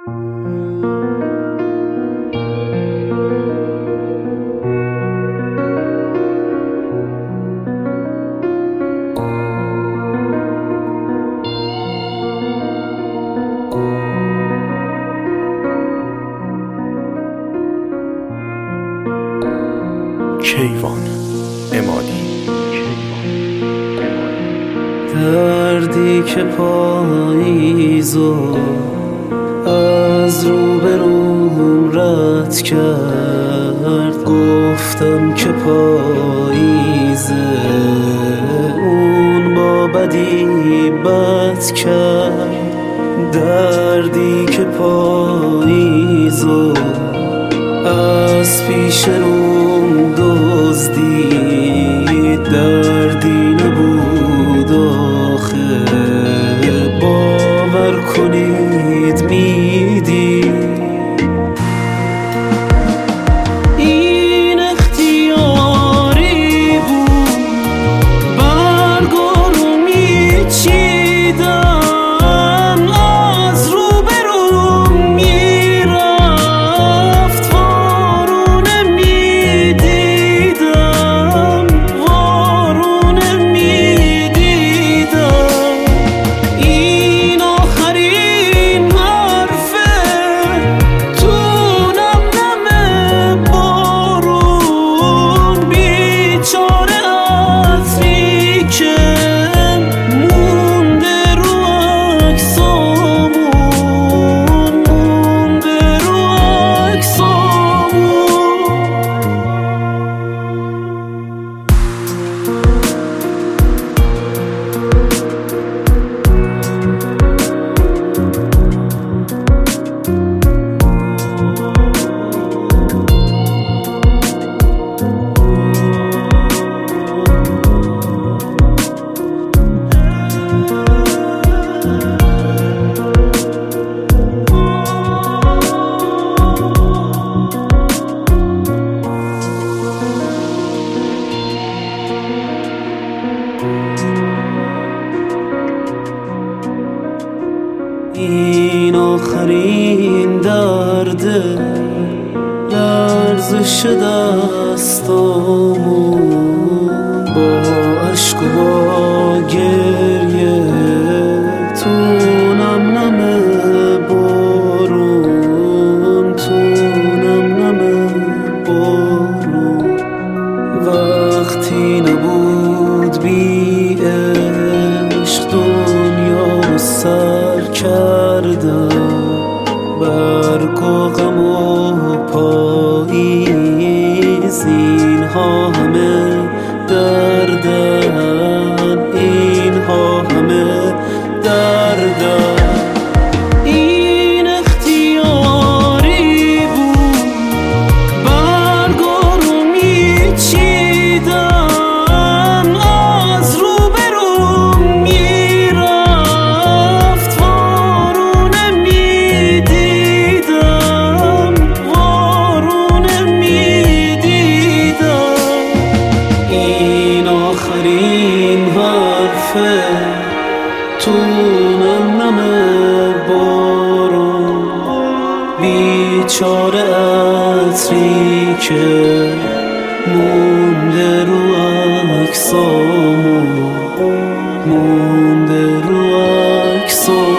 کیوان امادی. دردی که پاییزو از روبروم رد کرد، گفتم که پاییزه اون با بدی بد کرد. دردی که پاییزو از پیش روم دزدید، دردی نبود آخه باور کنید میدید. این اختیاری بود، برگو رو میچیدم، از روبروم میرفت، وارونه میدیدم، وارونه میدیدم. این آخرین حرفه تو نم نم بارون، بیچاره عطری که مونده رو عکسامون، مونده رو عکسامون. این آخرین درده، لرزش دستامون، با عشق و با گریه تو نم نم بارون، تو نم نم بارون. وقتی نبود بی عشق دنیا سر کردم، برگ و غم و پاییز اینها همه دردن، اینها همه دردن. این اختیاری بود، برگو رو میچیدم، از روبروم میرفت، وارونه میدیدم، وارونه میدیدم. این آخرین حرفه تو نم نم بارون، بیچاره عطری که مونده رو عکسامون، مونده رو عکسامون.